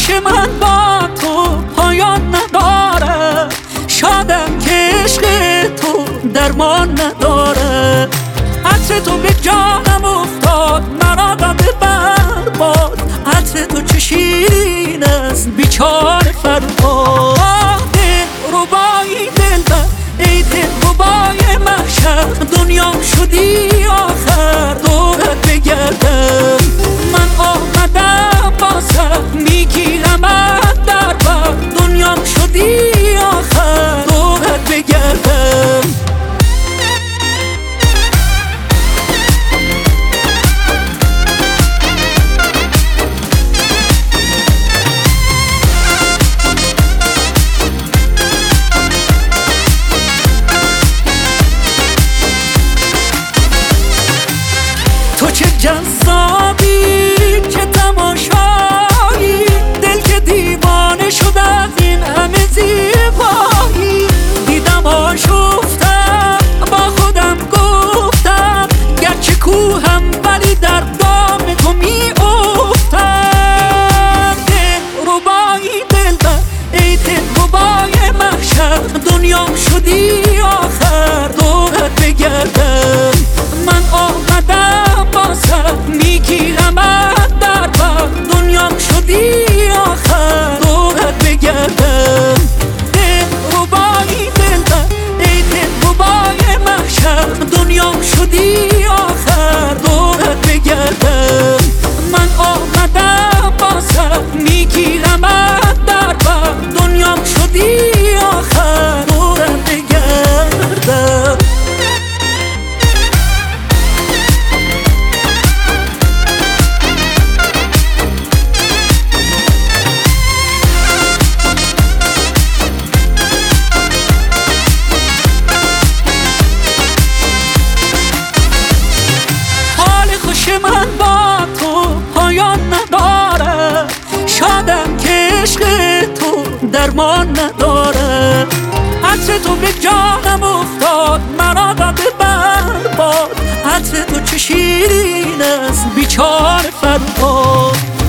خوش من با تو پایان نداره، شادم که عشق تو درمان نداره. عطر تو به جانم افتاد، مرا داده برباد. عطر تو چه شیرین است بیچاره فرهاد. دلربای دلبر ای دلربای محشر، دنیام شدی آخر دورت بگردم. من آمدم با سر میگیرمت در بر، دنیام شدی آخر دورت بگردم. تو چه جذابی چه تماشایی، دل که دیوانه شد از این همه زیبایی. دیدم آشفتم با خودم گفتم، گرچه کوهم ولی در دام تو می افتم. دلربایی دلبر ای دلربای محشر، دنیام شدی آخر دورت بگردم. من آمدم با سر میگیرمت در بر، دنیام شدی آخر دورت بگردم. دلربایی دلبر ای دلربای محشر، دنیام شدی آخر دورت بگردم. من آمدم با سر میگیرمت در بر، دنیام شدی آخر دورت بگردم. خوش من با تو پایان نداره، شادم که عشق تو درمان نداره. عطر تو به جانم افتاد، مرا داده برباد. عطر تو چه شیرین است بیچاره فرهاد.